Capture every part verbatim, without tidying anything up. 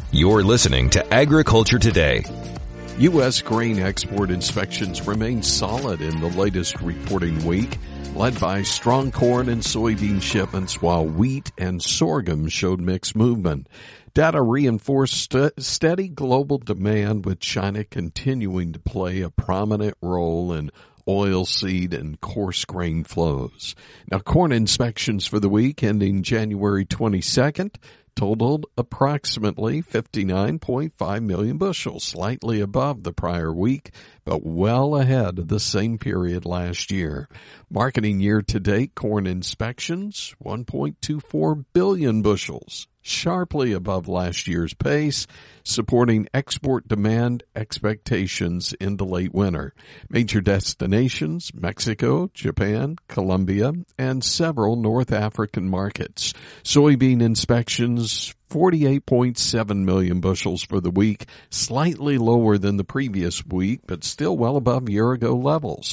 You're listening to Agriculture Today. U S grain export inspections remain solid in the latest reporting week, led by strong corn and soybean shipments, while wheat and sorghum showed mixed movement. Data reinforced st- steady global demand, with China continuing to play a prominent role in oilseed and coarse grain flows. Now, corn inspections for the week ending January twenty-second totaled approximately fifty-nine point five million bushels, slightly above the prior week, but well ahead of the same period last year. Marketing year-to-date corn inspections, one point two four billion bushels, sharply above last year's pace, supporting export demand expectations into late winter. Major destinations, Mexico, Japan, Colombia, and several North African markets. Soybean inspections, forty-eight point seven million bushels for the week, slightly lower than the previous week, but still well above year-ago levels.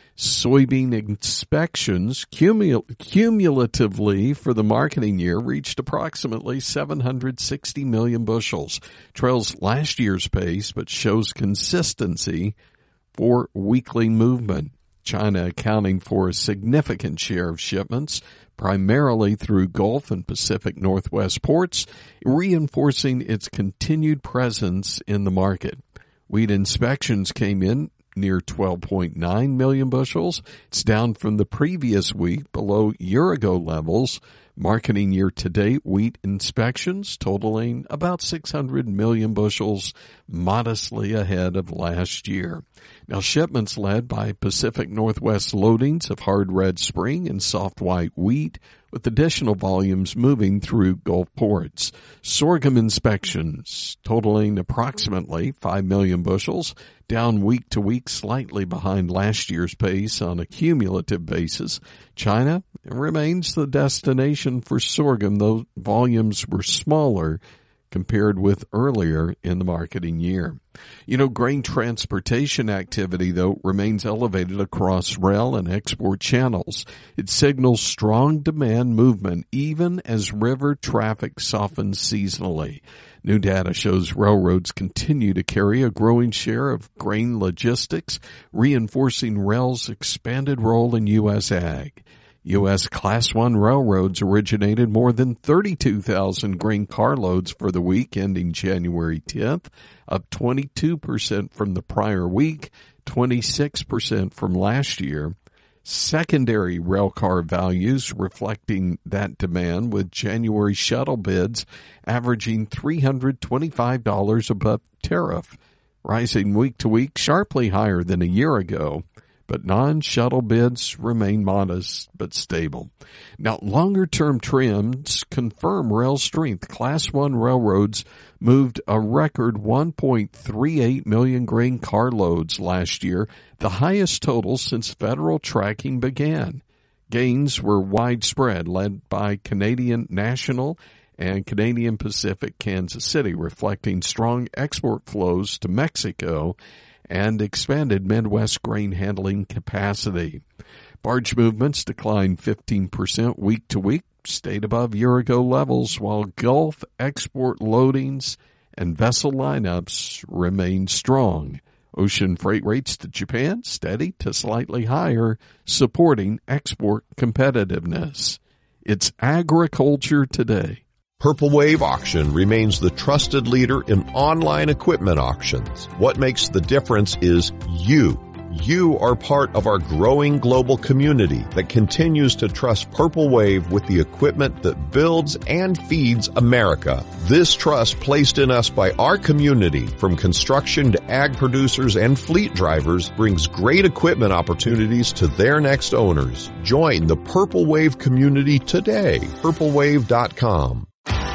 Soybean inspections cumul- cumulatively for the marketing year reached approximately seven hundred sixty million bushels, trails last year's pace but shows consistency for weekly movement. China accounting for a significant share of shipments, primarily through Gulf and Pacific Northwest ports, reinforcing its continued presence in the market. Wheat inspections came in near twelve point nine million bushels. It's down from the previous week, below year-ago levels. Marketing year-to-date wheat inspections totaling about six hundred million bushels, modestly ahead of last year. Now, shipments led by Pacific Northwest loadings of hard red spring and soft white wheat, with additional volumes moving through Gulf ports. Sorghum inspections totaling approximately five million bushels, down week to week, slightly behind last year's pace on a cumulative basis. China remains the destination for sorghum, though volumes were smaller compared with earlier in the marketing year. You know, grain transportation activity, though, remains elevated across rail and export channels. It signals strong demand movement even as river traffic softens seasonally. New data shows railroads continue to carry a growing share of grain logistics, reinforcing rail's expanded role in U S ag. U S Class one railroads originated more than thirty-two thousand grain carloads for the week ending January tenth, up twenty-two percent from the prior week, twenty-six percent from last year. Secondary railcar values reflecting that demand, with January shuttle bids averaging three hundred twenty-five dollars above tariff, rising week to week, sharply higher than a year ago. But non-shuttle bids remain modest but stable. Now, longer-term trends confirm rail strength. Class one railroads moved a record one point three eight million grain carloads last year, the highest total since federal tracking began. Gains were widespread, led by Canadian National and Canadian Pacific Kansas City, reflecting strong export flows to Mexico and expanded Midwest grain handling capacity. Barge movements declined fifteen percent week to week, stayed above year-ago levels, while Gulf export loadings and vessel lineups remained strong. Ocean freight rates to Japan steady to slightly higher, supporting export competitiveness. It's Agriculture Today. Purple Wave Auction remains the trusted leader in online equipment auctions. What makes the difference is you. You are part of our growing global community that continues to trust Purple Wave with the equipment that builds and feeds America. This trust placed in us by our community, from construction to ag producers and fleet drivers, brings great equipment opportunities to their next owners. Join the Purple Wave community today. purple wave dot com.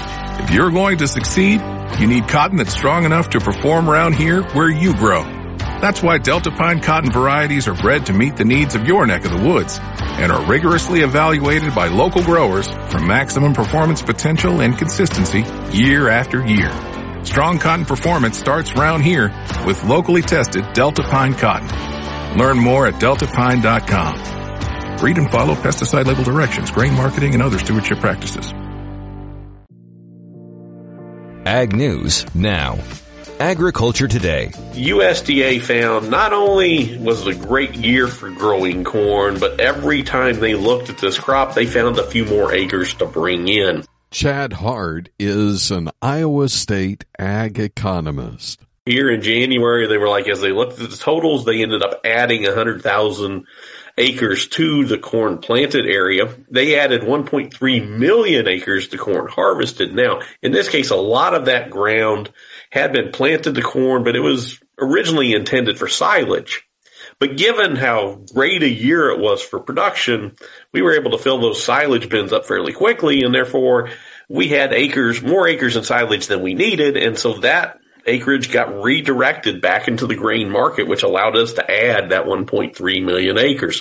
If you're going to succeed, you need cotton that's strong enough to perform around here where you grow. That's why Delta Pine cotton varieties are bred to meet the needs of your neck of the woods and are rigorously evaluated by local growers for maximum performance potential and consistency year after year. Strong cotton performance starts round here with locally tested Delta Pine cotton. Learn more at delta pine dot com. Read and follow pesticide label directions, grain marketing, and other stewardship practices. Ag News now. Agriculture Today. U S D A found not only was it a great year for growing corn, but every time they looked at this crop, they found a few more acres to bring in. Chad Hart is an Iowa State ag economist. Here in January, they were like, as they looked at the totals, they ended up adding one hundred thousand acres to the corn planted area. They added one point three million acres to corn harvested. Now, in this case, a lot of that ground had been planted to corn, but it was originally intended for silage. But given how great a year it was for production, we were able to fill those silage bins up fairly quickly, and therefore we had acres, more acres in silage than we needed, and so that acreage got redirected back into the grain market, which allowed us to add that one point three million acres.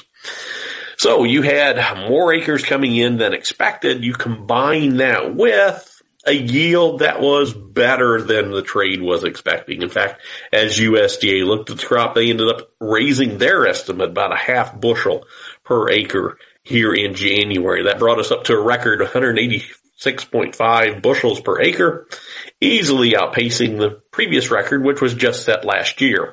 So you had more acres coming in than expected. You combine that with a yield that was better than the trade was expecting. In fact, as U S D A looked at the crop, they ended up raising their estimate about a half bushel per acre here in January. That brought us up to a record one hundred eighty-six point five bushels per acre, easily outpacing the previous record, which was just set last year.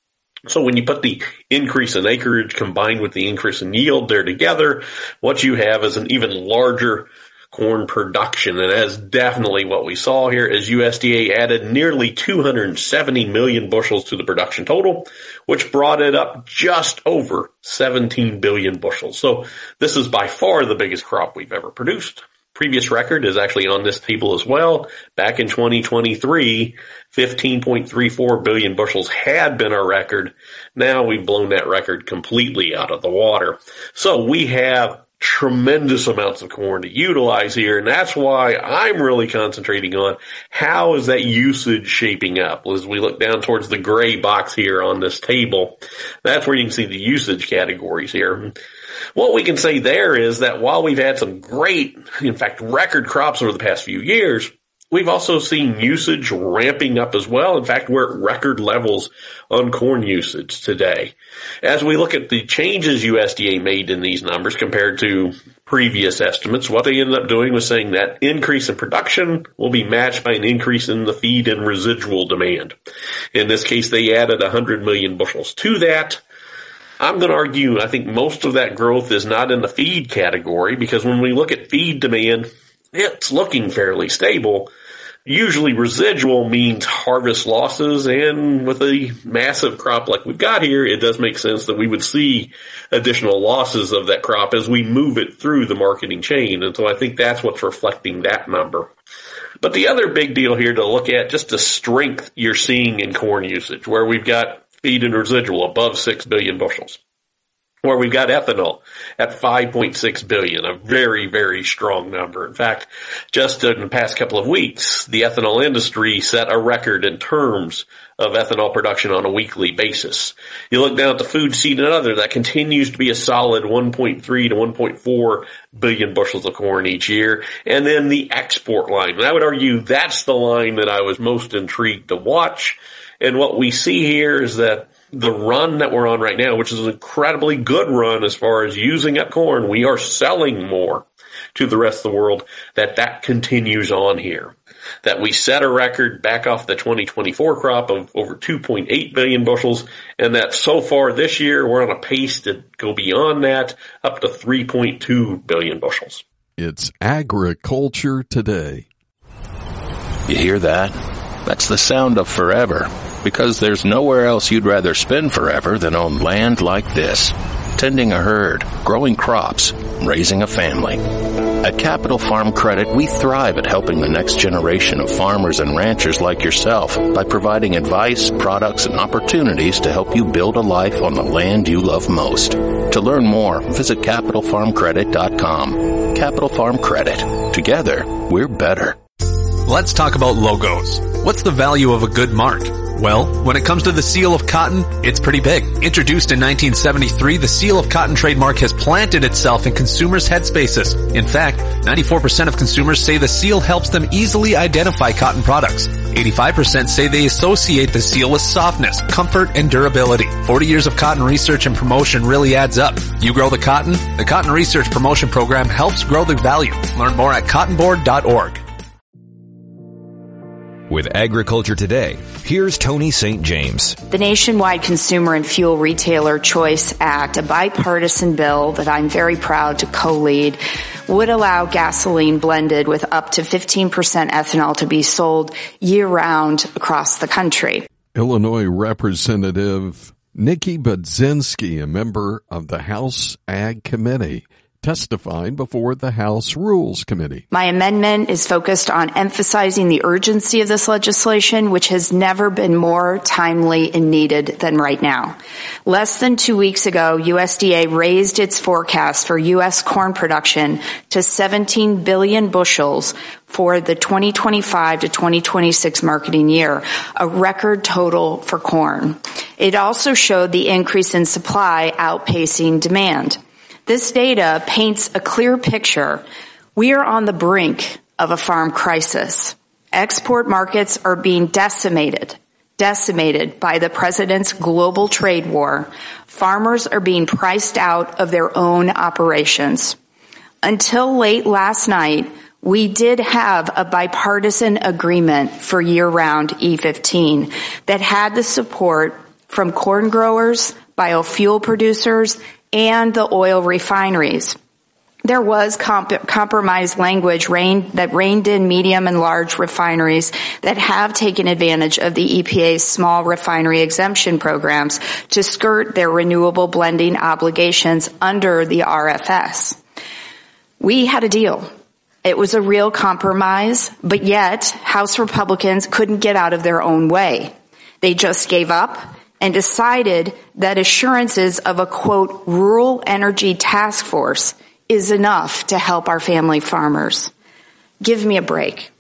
So when you put the increase in acreage combined with the increase in yield there together, what you have is an even larger corn production. And that's definitely what we saw here, as U S D A added nearly two hundred seventy million bushels to the production total, which brought it up just over seventeen billion bushels. So this is by far the biggest crop we've ever produced. Previous record is actually on this table as well. Back in twenty twenty-three, fifteen point three four billion bushels had been our record. Now we've blown that record completely out of the water. So we have tremendous amounts of corn to utilize here, and that's why I'm really concentrating on how is that usage shaping up. As we look down towards the gray box here on this table, that's where you can see the usage categories here. What we can say there is that while we've had some great, in fact, record crops over the past few years, we've also seen usage ramping up as well. In fact, we're at record levels on corn usage today. As we look at the changes U S D A made in these numbers compared to previous estimates, what they ended up doing was saying that increase in production will be matched by an increase in the feed and residual demand. In this case, they added one hundred million bushels to that. I'm going to argue, I think most of that growth is not in the feed category, because when we look at feed demand, it's looking fairly stable. Usually residual means harvest losses, and with a massive crop like we've got here, it does make sense that we would see additional losses of that crop as we move it through the marketing chain. And so I think that's what's reflecting that number. But the other big deal here to look at, just the strength you're seeing in corn usage, where we've got feed and residual above six billion bushels, where we've got ethanol at five point six billion, a very, very strong number. In fact, just in the past couple of weeks, the ethanol industry set a record in terms of ethanol production on a weekly basis. You look down at the food, seed, and other, that continues to be a solid one point three to one point four billion bushels of corn each year. And then the export line, and I would argue that's the line that I was most intrigued to watch. And what we see here is that the run that we're on right now, which is an incredibly good run as far as using up corn, we are selling more to the rest of the world, that that continues on here. That we set a record back off the twenty twenty-four crop of over two point eight billion bushels, and that so far this year we're on a pace to go beyond that, up to three point two billion bushels. It's Agriculture Today. You hear that? That's the sound of forever. Because there's nowhere else you'd rather spend forever than on land like this. Tending a herd, growing crops, raising a family. At Capital Farm Credit, we thrive at helping the next generation of farmers and ranchers like yourself by providing advice, products, and opportunities to help you build a life on the land you love most. To learn more, visit capital farm credit dot com. Capital Farm Credit. Together, we're better. Let's talk about logos. What's the value of a good mark? Well, when it comes to the Seal of Cotton, it's pretty big. Introduced in nineteen seventy-three, the Seal of Cotton trademark has planted itself in consumers' headspaces. In fact, ninety-four percent of consumers say the seal helps them easily identify cotton products. eighty-five percent say they associate the seal with softness, comfort, and durability. forty years of cotton research and promotion really adds up. You grow the cotton? The Cotton Research Promotion Program helps grow the value. Learn more at cotton board dot org. With Agriculture Today, here's Tony Saint James. The Nationwide Consumer and Fuel Retailer Choice Act, a bipartisan bill that I'm very proud to co-lead, would allow gasoline blended with up to fifteen percent ethanol to be sold year-round across the country. Illinois Representative Nikki Budzinski, a member of the House Ag Committee, testified before the House Rules Committee. My amendment is focused on emphasizing the urgency of this legislation, which has never been more timely and needed than right now. Less than two weeks ago, U S D A raised its forecast for U S corn production to seventeen billion bushels for the twenty twenty-five to twenty twenty-six marketing year, a record total for corn. It also showed the increase in supply outpacing demand. This data paints a clear picture. We are on the brink of a farm crisis. Export markets are being decimated, decimated by the president's global trade war. Farmers are being priced out of their own operations. Until late last night, we did have a bipartisan agreement for year-round E fifteen that had the support from corn growers, biofuel producers, and the oil refineries. There was comp- compromise language rain, that reined in medium and large refineries that have taken advantage of the E P A's small refinery exemption programs to skirt their renewable blending obligations under the R F S. We had a deal. It was a real compromise, but yet House Republicans couldn't get out of their own way. They just gave up and decided that assurances of a, quote, rural energy task force is enough to help our family farmers. Give me a break.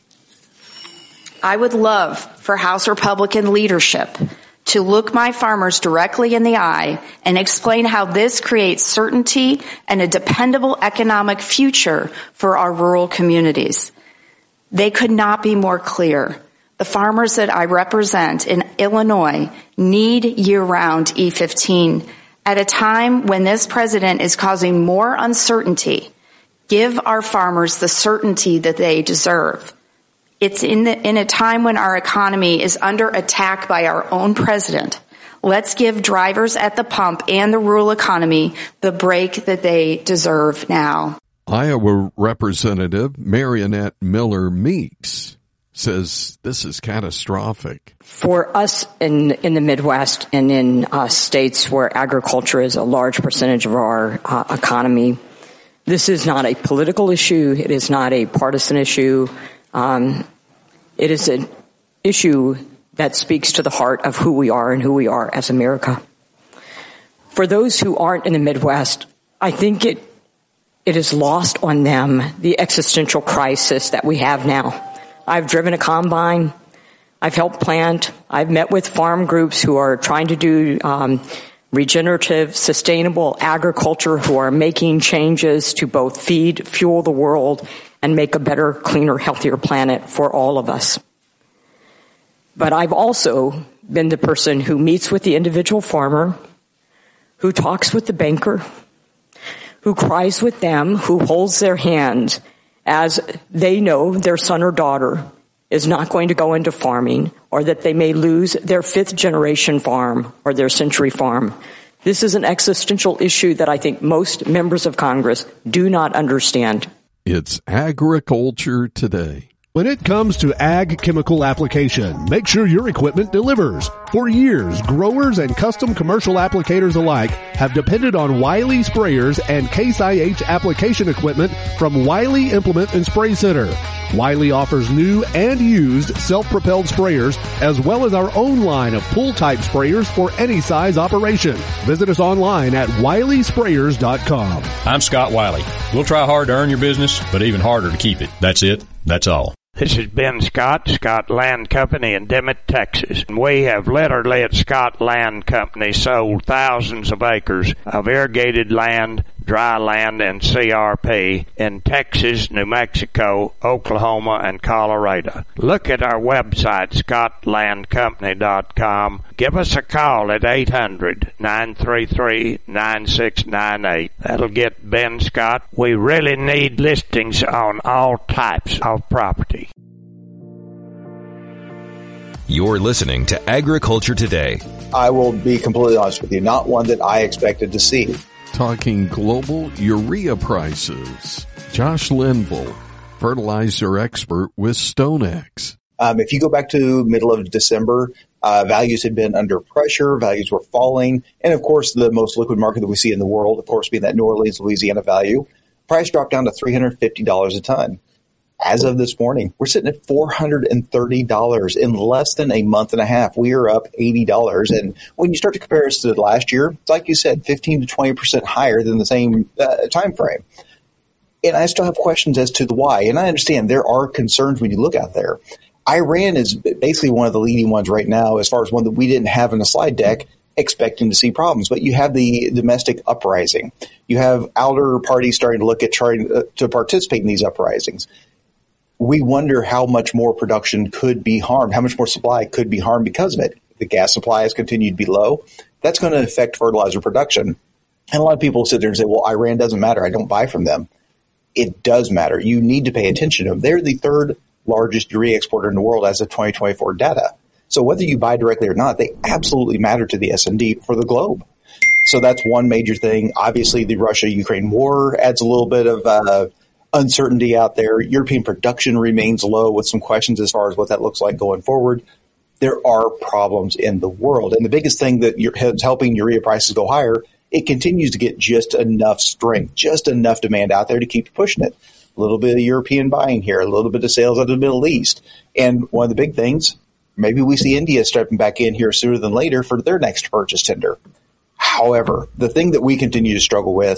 I would love for House Republican leadership to look my farmers directly in the eye and explain how this creates certainty and a dependable economic future for our rural communities. They could not be more clear. The farmers that I represent in Illinois need year-round E fifteen at a time when this president is causing more uncertainty. Give our farmers the certainty that they deserve. It's in, the, in a time when our economy is under attack by our own president. Let's give drivers at the pump and the rural economy the break that they deserve now. Iowa Representative Marionette Miller Meeks says this is catastrophic. For us in in the Midwest and in uh, states where agriculture is a large percentage of our uh, economy, this is not a political issue. It is not a partisan issue. Um, it is an issue that speaks to the heart of who we are and who we are as America. For those who aren't in the Midwest, I think it it is lost on them the existential crisis that we have now. I've driven a combine. I've helped plant. I've met with farm groups who are trying to do um, regenerative, sustainable agriculture, who are making changes to both feed, fuel the world, and make a better, cleaner, healthier planet for all of us. But I've also been the person who meets with the individual farmer, who talks with the banker, who cries with them, who holds their hand as they know their son or daughter is not going to go into farming, or that they may lose their fifth generation farm or their century farm. This is an existential issue that I think most members of Congress do not understand. It's Agriculture Today. When it comes to ag chemical application, make sure your equipment delivers. For years, growers and custom commercial applicators alike have depended on Wiley sprayers and Case I H application equipment from Wiley Implement and Spray Center. Wiley offers new and used self-propelled sprayers, as well as our own line of pull-type sprayers for any size operation. Visit us online at wiley sprayers dot com. I'm Scott Wiley. We'll try hard to earn your business, but even harder to keep it. That's it. That's all. This is Ben Scott, Scott Land Company in Dimmitt, Texas. We have literally at Scott Land Company sold thousands of acres of irrigated land, dry land, and C R P in Texas, New Mexico, Oklahoma, and Colorado. Look at our website, scott land company dot com. Give us a call at eight hundred, nine three three, nine six nine eight. That'll get Ben Scott. We really need listings on all types of property. You're listening to Agriculture Today. I will be completely honest with you, not one that I expected to see. Talking global urea prices. Josh Linville, fertilizer expert with StoneX. Um, if you go back to middle of December, uh, values had been under pressure, values were falling, and of course the most liquid market that we see in the world, of course being that New Orleans, Louisiana value, price dropped down to three hundred fifty dollars a ton. As of this morning, we're sitting at four hundred thirty dollars in less than a month and a half. We are up eighty dollars. And when you start to compare us to last year, it's like you said, fifteen to twenty percent higher than the same uh, time frame. And I still have questions as to the why. And I understand there are concerns when you look out there. Iran is basically one of the leading ones right now as far as one that we didn't have in the slide deck, expecting to see problems. But you have the domestic uprising. You have outer parties starting to look at trying to participate in these uprisings. We wonder how much more production could be harmed, how much more supply could be harmed because of it. The gas supply has continued to be low. That's going to affect fertilizer production. And a lot of people sit there and say, well, Iran doesn't matter. I don't buy from them. It does matter. You need to pay attention to them. They're the third largest urea exporter in the world as of twenty twenty-four data. So whether you buy directly or not, they absolutely matter to the S and D for the globe. So that's one major thing. Obviously, the Russia-Ukraine war adds a little bit of uh, uncertainty out there. European production remains low with some questions as far as what that looks like going forward. There are problems in the world. And the biggest thing that is helping urea prices go higher, it continues to get just enough strength, just enough demand out there to keep pushing it. A little bit of European buying here, a little bit of sales out of the Middle East. And one of the big things, maybe we see India stepping back in here sooner than later for their next purchase tender. However, the thing that we continue to struggle with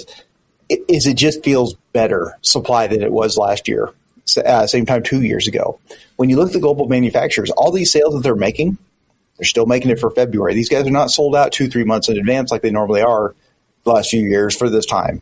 is it just feels better supply than it was last year, uh, same time two years ago. When you look at the global manufacturers, all these sales that they're making, they're still making it for February. These guys are not sold out two, three months in advance like they normally are the last few years for this time.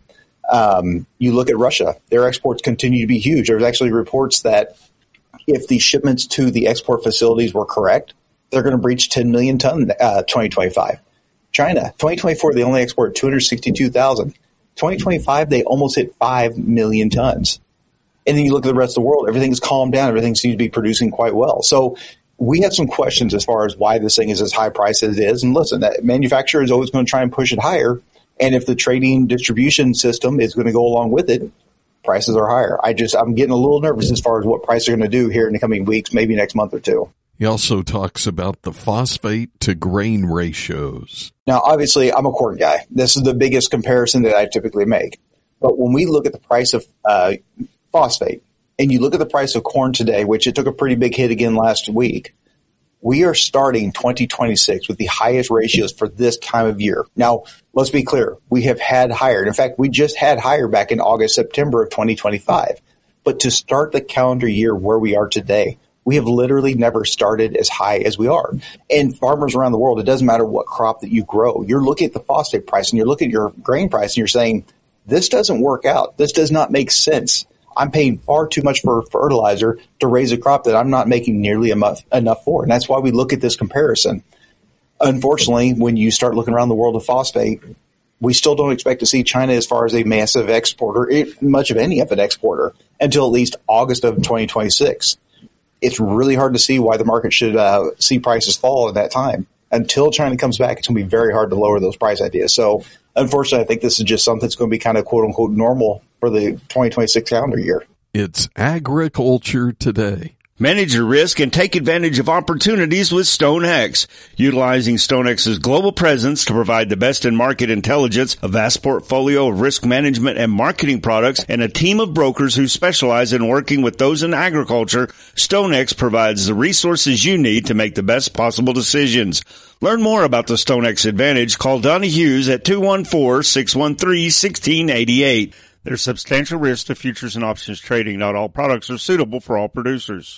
Um, you look at Russia, their exports continue to be huge. There's actually reports that if the shipments to the export facilities were correct, they're going to breach ten million ton uh, twenty twenty-five. China, twenty twenty-four, they only exported two hundred sixty-two thousand. twenty twenty-five, they almost hit five million tons. And then you look at the rest of the world, everything's calmed down. Everything seems to be producing quite well. So we have some questions as far as why this thing is as high priced as it is. And listen, that manufacturer is always going to try and push it higher. And if the trading distribution system is going to go along with it, prices are higher. I just, I'm getting a little nervous as far as what prices are going to do here in the coming weeks, maybe next month or two. He also talks about the phosphate to grain ratios. Now, obviously, I'm a corn guy. This is the biggest comparison that I typically make. But when we look at the price of uh, phosphate, and you look at the price of corn today, which it took a pretty big hit again last week, we are starting twenty twenty-six with the highest ratios for this time of year. Now, let's be clear. We have had higher. In fact, we just had higher back in August, September of twenty twenty-five. But to start the calendar year where we are today, we have literally never started as high as we are. And farmers around the world, it doesn't matter what crop that you grow. You're looking at the phosphate price and you're looking at your grain price and you're saying, this doesn't work out. This does not make sense. I'm paying far too much for fertilizer to raise a crop that I'm not making nearly enough, enough for. And that's why we look at this comparison. Unfortunately, when you start looking around the world of phosphate, we still don't expect to see China as far as a massive exporter, much of any of an exporter, until at least August of twenty twenty-six. It's really hard to see why the market should uh, see prices fall at that time. Until China comes back, it's going to be very hard to lower those price ideas. So, unfortunately, I think this is just something that's going to be kind of quote-unquote normal for the twenty twenty-six calendar year. It's Agriculture Today. Manage your risk and take advantage of opportunities with StoneX. Utilizing StoneX's global presence to provide the best in market intelligence, a vast portfolio of risk management and marketing products, and a team of brokers who specialize in working with those in agriculture, StoneX provides the resources you need to make the best possible decisions. Learn more about the StoneX Advantage. Call Donnie Hughes at two one four, six one three, one six eight eight. There's substantial risk to futures and options trading. Not all products are suitable for all producers.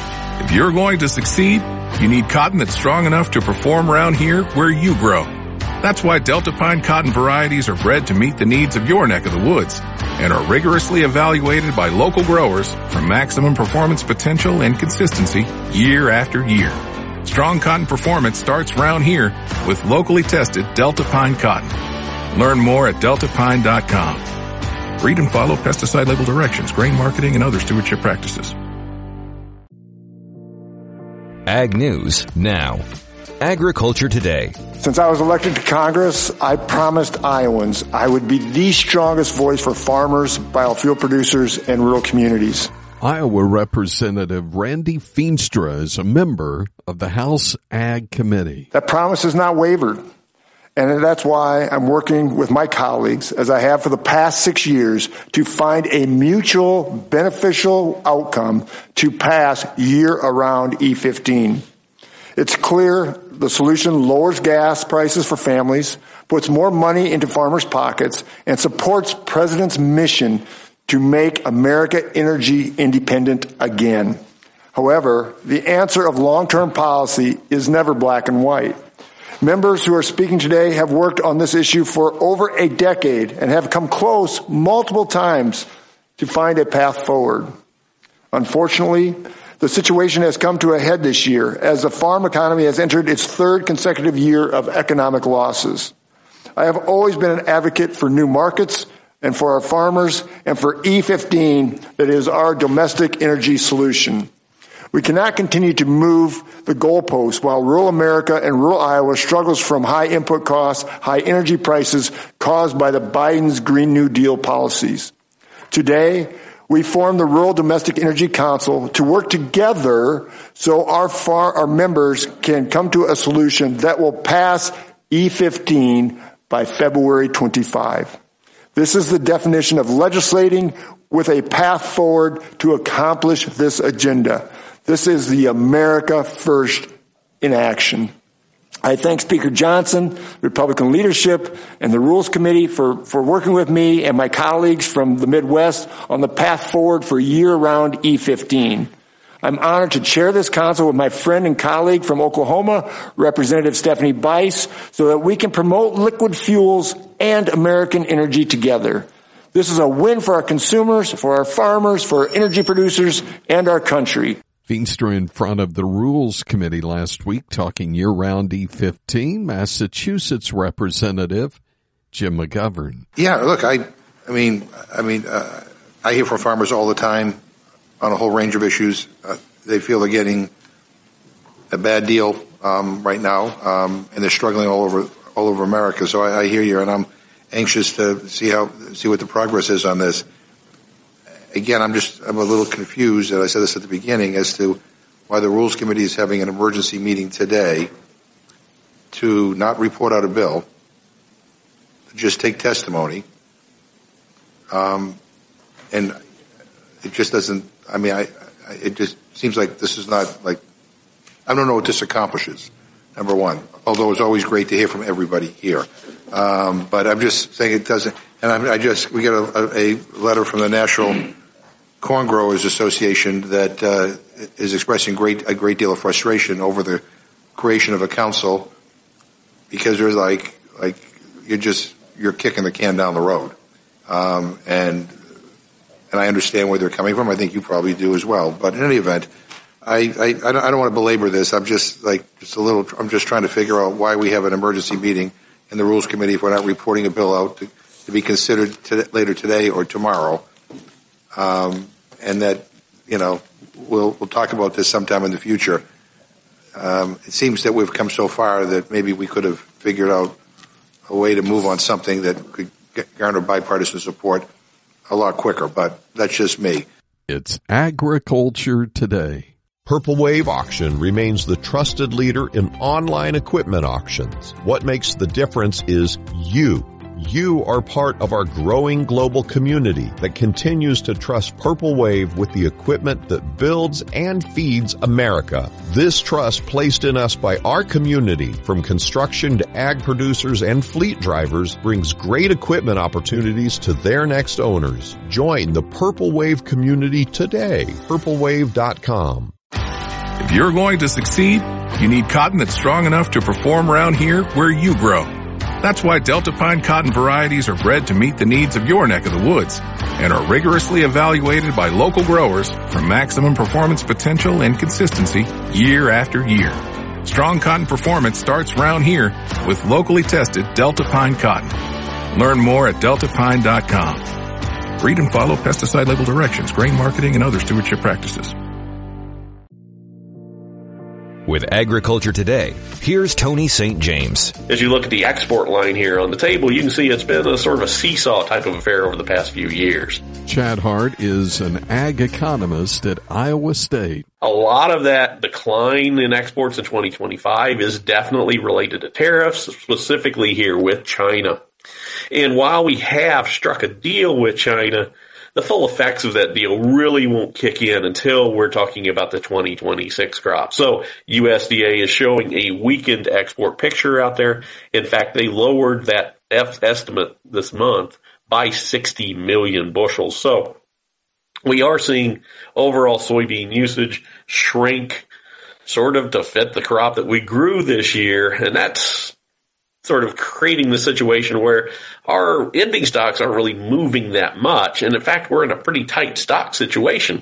If you're going to succeed, you need cotton that's strong enough to perform around here where you grow. That's why Delta Pine cotton varieties are bred to meet the needs of your neck of the woods and are rigorously evaluated by local growers for maximum performance potential and consistency year after year. Strong cotton performance starts round here with locally tested Delta Pine cotton. Learn more at delta pine dot com. Read and follow pesticide label directions, grain marketing, and other stewardship practices. Ag News now. Agriculture Today. Since I was elected to Congress, I promised Iowans I would be the strongest voice for farmers, biofuel producers, and rural communities. Iowa Representative Randy Feenstra is a member of the House Ag Committee. That promise has not wavered, and that's why I'm working with my colleagues, as I have for the past six years, to find a mutual beneficial outcome to pass year-around E fifteen. It's clear the solution lowers gas prices for families, puts more money into farmers' pockets, and supports President's mission to make America energy independent again. However, the answer of long-term policy is never black and white. Members who are speaking today have worked on this issue for over a decade and have come close multiple times to find a path forward. Unfortunately, the situation has come to a head this year as the farm economy has entered its third consecutive year of economic losses. I have always been an advocate for new markets and for our farmers and for E fifteen, that is our domestic energy solution. We cannot continue to move the goalposts while rural America and rural Iowa struggles from high input costs, high energy prices caused by the Biden's Green New Deal policies. Today, we formed the Rural Domestic Energy Council to work together so our far, our members can come to a solution that will pass E fifteen by February twenty-fifth. This is the definition of legislating with a path forward to accomplish this agenda. This is the America First in action. I thank Speaker Johnson, Republican leadership, and the Rules Committee for, for working with me and my colleagues from the Midwest on the path forward for year-round E fifteen. I'm honored to chair this council with my friend and colleague from Oklahoma, Representative Stephanie Bice, so that we can promote liquid fuels and American energy together. This is a win for our consumers, for our farmers, for our energy producers, and our country. Feenstra in front of the Rules Committee last week talking year-round E fifteen. Massachusetts Representative Jim McGovern. Yeah, look, I, I mean, I mean, uh, I hear from farmers all the time on a whole range of issues. Uh, they feel they're getting a bad deal um, right now, um, and they're struggling all over all over America. So I, I hear you, and I'm anxious to see how see what the progress is on this. Again, I'm just, I'm a little confused, and I said this at the beginning, as to why the Rules Committee is having an emergency meeting today to not report out a bill, to just take testimony. Um, and it just doesn't, I mean, I, I, it just seems like this is not like, I don't know what this accomplishes, number one, although it's always great to hear from everybody here. Um, but I'm just saying it doesn't, and I'm, I just, we got a, a letter from the National Corn Growers Association that uh, is expressing great a great deal of frustration over the creation of a council, because they're like like you're just you're kicking the can down the road, um, and and I understand where they're coming from. I think you probably do as well. But in any event, I I, I don't, I don't want to belabor this. I'm just like just a little. I'm just trying to figure out why we have an emergency meeting in the Rules Committee if we're not reporting a bill out to, to be considered to, later today or tomorrow. Um, and that, you know, we'll, we'll talk about this sometime in the future. Um, it seems that we've come so far that maybe we could have figured out a way to move on something that could get, garner bipartisan support a lot quicker, but that's just me. It's Agriculture Today. Purple Wave Auction remains the trusted leader in online equipment auctions. What makes the difference is you. You are part of our growing global community that continues to trust Purple Wave with the equipment that builds and feeds America. This trust placed in us by our community, from construction to ag producers and fleet drivers, brings great equipment opportunities to their next owners. Join the Purple Wave community today. purple wave dot com. If you're going to succeed, you need cotton that's strong enough to perform around here where you grow. That's why Delta Pine cotton varieties are bred to meet the needs of your neck of the woods and are rigorously evaluated by local growers for maximum performance potential and consistency year after year. Strong cotton performance starts round here with locally tested Delta Pine cotton. Learn more at delta pine dot com. Read and follow pesticide label directions, grain marketing, and other stewardship practices. With Agriculture Today, here's Tony Saint James. As you look at the export line here on the table, you can see it's been a sort of a seesaw type of affair over the past few years. Chad Hart is an ag economist at Iowa State. A lot of that decline in exports in twenty twenty-five is definitely related to tariffs, specifically here with China. And while we have struck a deal with China, the full effects of that deal really won't kick in until we're talking about the twenty twenty-six crop. So U S D A is showing a weakened export picture out there. In fact, they lowered that F estimate this month by sixty million bushels. So we are seeing overall soybean usage shrink sort of to fit the crop that we grew this year. And that's sort of creating the situation where our ending stocks aren't really moving that much. And in fact, we're in a pretty tight stock situation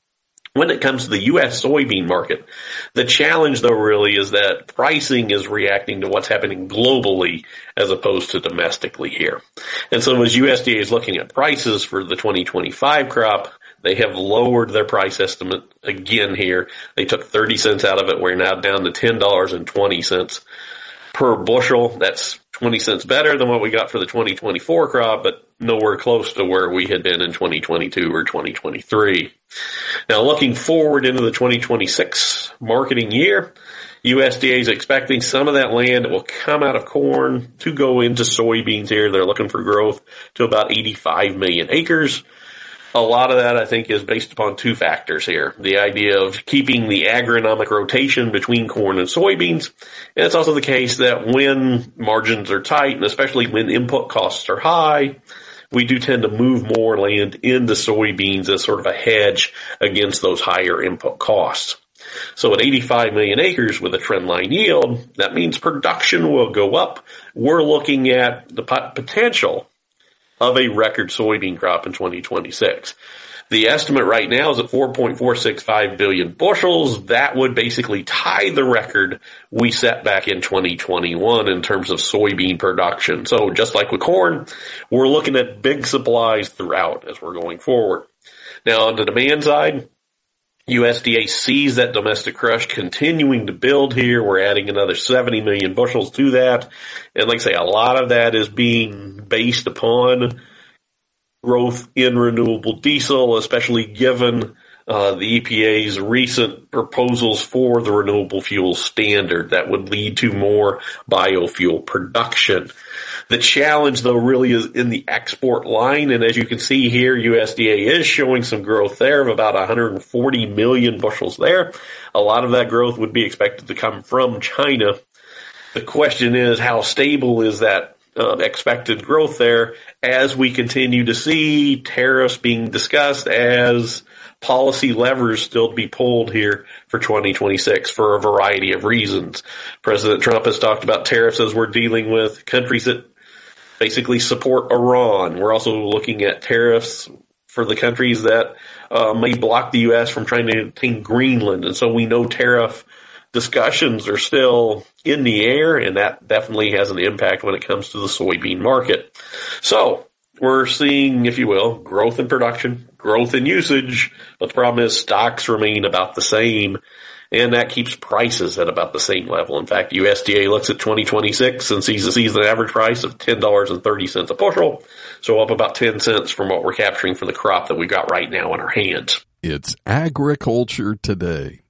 when it comes to the U S soybean market. The challenge, though, really is that pricing is reacting to what's happening globally as opposed to domestically here. And so as U S D A is looking at prices for the twenty twenty-five crop, they have lowered their price estimate again here. They took thirty cents out of it. We're now down to ten dollars and twenty cents per bushel. That's twenty cents better than what we got for the twenty twenty-four crop, but nowhere close to where we had been in twenty twenty-two or twenty twenty-three. Now, looking forward into the twenty twenty-six marketing year, U S D A is expecting some of that land that will come out of corn to go into soybeans here. They're looking for growth to about eighty-five million acres. A lot of that, I think, is based upon two factors here. The idea of keeping the agronomic rotation between corn and soybeans. And it's also the case that when margins are tight, and especially when input costs are high, we do tend to move more land into soybeans as sort of a hedge against those higher input costs. So at eighty-five million acres with a trendline yield, that means production will go up. We're looking at the potential of a record soybean crop in twenty twenty-six. The estimate right now is at four point four six five billion bushels. That would basically tie the record we set back in twenty twenty-one in terms of soybean production. So just like with corn, we're looking at big supplies throughout as we're going forward. Now on the demand side, U S D A sees that domestic crush continuing to build here. We're adding another seventy million bushels to that. And like I say, a lot of that is being based upon growth in renewable diesel, especially given uh, the E P A's recent proposals for the renewable fuel standard that would lead to more biofuel production. The challenge, though, really is in the export line. And as you can see here, U S D A is showing some growth there of about one hundred forty million bushels there. A lot of that growth would be expected to come from China. The question is, how stable is that uh, expected growth there as we continue to see tariffs being discussed as policy levers still to be pulled here for twenty twenty-six for a variety of reasons. President Trump has talked about tariffs as we're dealing with countries that basically support Iran. We're also looking at tariffs for the countries that uh, may block the U S from trying to obtain Greenland. And so we know tariff discussions are still in the air, and that definitely has an impact when it comes to the soybean market. So we're seeing, if you will, growth in production, growth in usage, but the problem is stocks remain about the same, and that keeps prices at about the same level. In fact, U S D A looks at twenty twenty-six and sees a season average price of ten dollars and thirty cents a bushel, so up about ten cents from what we're capturing for the crop that we got right now in our hands. It's Agriculture Today.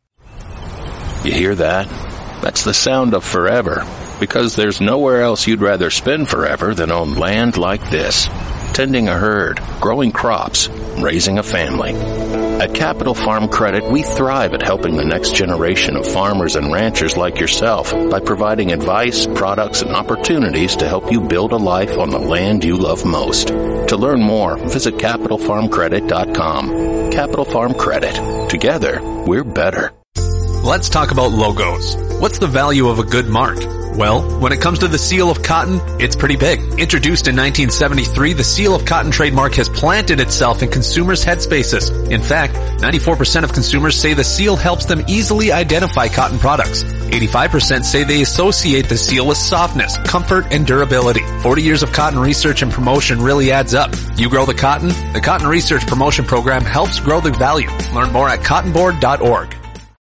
You hear that? That's the sound of forever, because there's nowhere else you'd rather spend forever than on land like this, tending a herd, growing crops, raising a family. At Capital Farm Credit, we thrive at helping the next generation of farmers and ranchers like yourself by providing advice, products, and opportunities to help you build a life on the land you love most. To learn more, visit capital farm credit dot com. Capital Farm Credit. Together, we're better. Let's talk about logos. What's the value of a good mark? Well, when it comes to the seal of cotton, it's pretty big. Introduced in nineteen seventy-three, the seal of cotton trademark has planted itself in consumers' headspaces. In fact, ninety-four percent of consumers say the seal helps them easily identify cotton products. eighty-five percent say they associate the seal with softness, comfort, and durability. forty years of cotton research and promotion really adds up. You grow the cotton? The Cotton Research Promotion Program helps grow the value. Learn more at cotton board dot org.